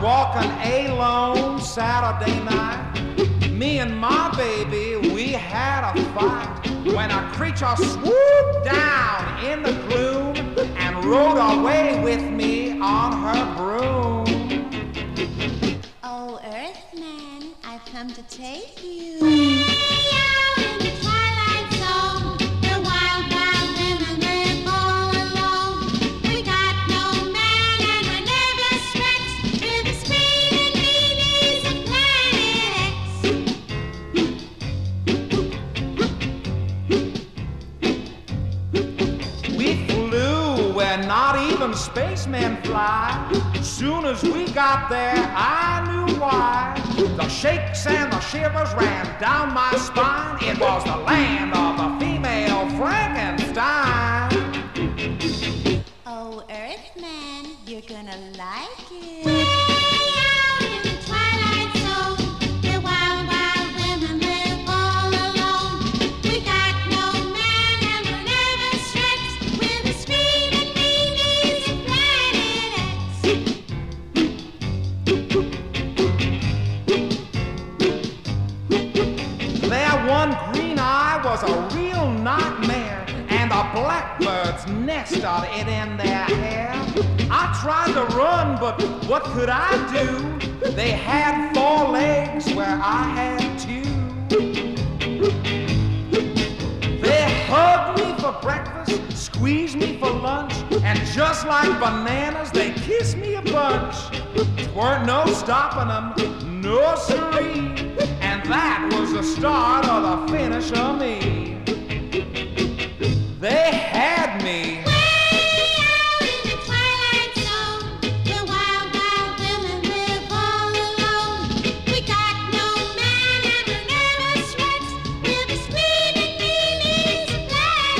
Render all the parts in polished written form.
walking alone Saturday night. Me and my baby, we had a fight when a creature swooped down in the gloom and rode away with me on her broom. Oh, Earthman, I've come to take you. Not even spacemen fly. Soon as we got there, I knew why. The shakes and the shivers ran down my spine. It was the land of the female Frankenstein. Oh, Earthman, you're gonna like it. One green eye was a real nightmare, and the blackbirds nested it in their hair. I tried to run, but what could I do? They had 4 legs where I had 2. They hugged me for breakfast, squeezed me for lunch, and just like bananas, they kissed me a bunch. Weren't no stopping them, no siree. And that was the start of the finish of me. They had me. Way out in the twilight zone, the wild, wild women live all alone. We got no man and we're nervous wrecks. We'll be screaming feelings of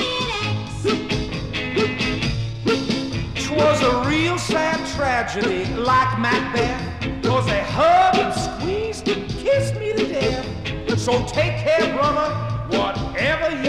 planet X. 'Twas a real sad tragedy, like Macbeth, 'cause they hugged and squeezed and kissed me to death. So take care, brother, whatever you